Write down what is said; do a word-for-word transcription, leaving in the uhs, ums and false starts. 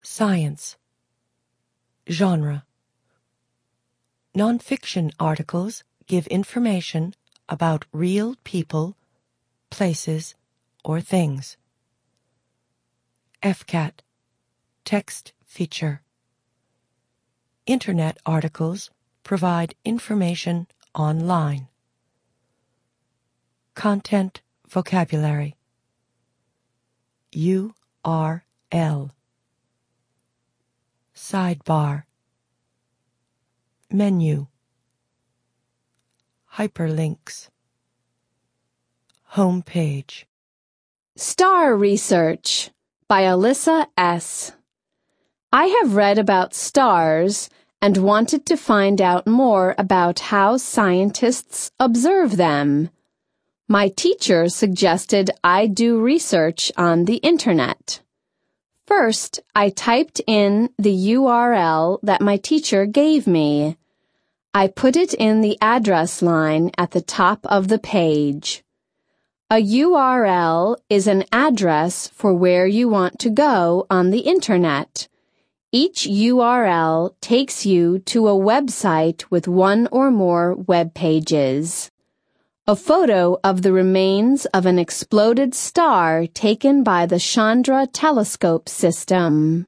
Science. Genre. Nonfiction articles give information about real people, places, or things. F C A T. Text feature. Internet articles provide information online. Content vocabulary. U R L. Sidebar. Menu. Hyperlinks. Home page. Star Research by Alyssa S. I have read about stars and wanted to find out more about how scientists observe them. My teacher suggested I do research on the internet. First, I typed in the U R L that my teacher gave me. I put it in the address line at the top of the page. A U R L is an address for where you want to go on the internet. Each U R L takes you to a website with one or more web pages. A photo of the remains of an exploded star taken by the Chandra Telescope System.